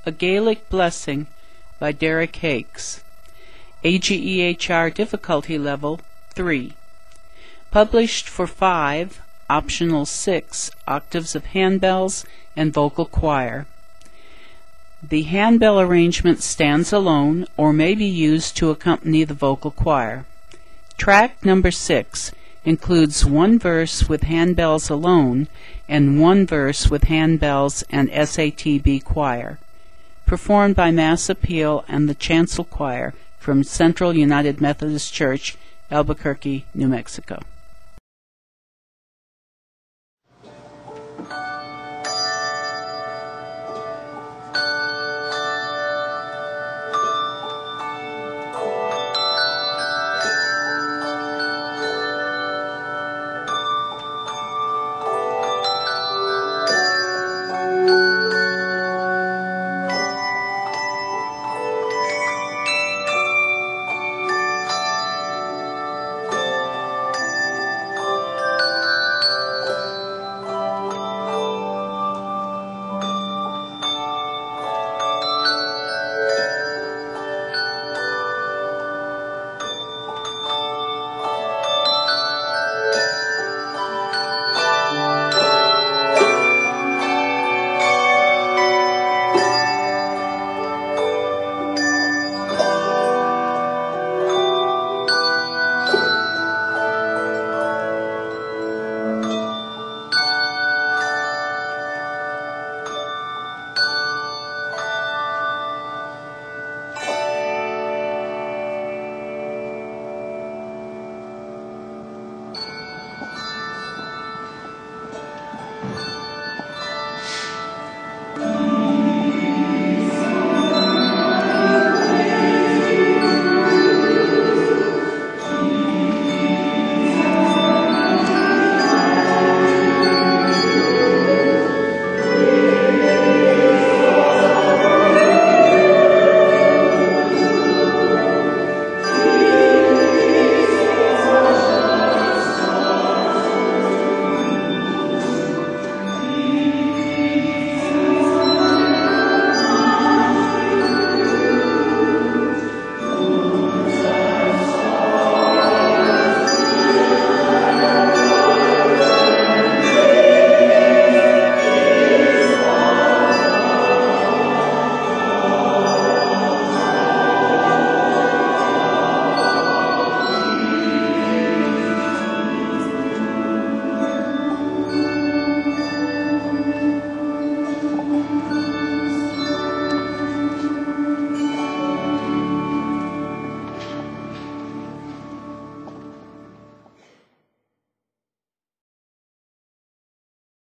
A Gaelic Blessing by Derek Hakes. AGEHR difficulty level 3. Published for 5, optional 6, octaves of handbells and vocal choir. The handbell arrangement stands alone or may be used to accompany the vocal choir. Track number 6 includes one verse with handbells alone and one verse with handbells and SATB choir, performed by Mass Appeal and the Chancel Choir from Central United Methodist Church, Albuquerque, New Mexico.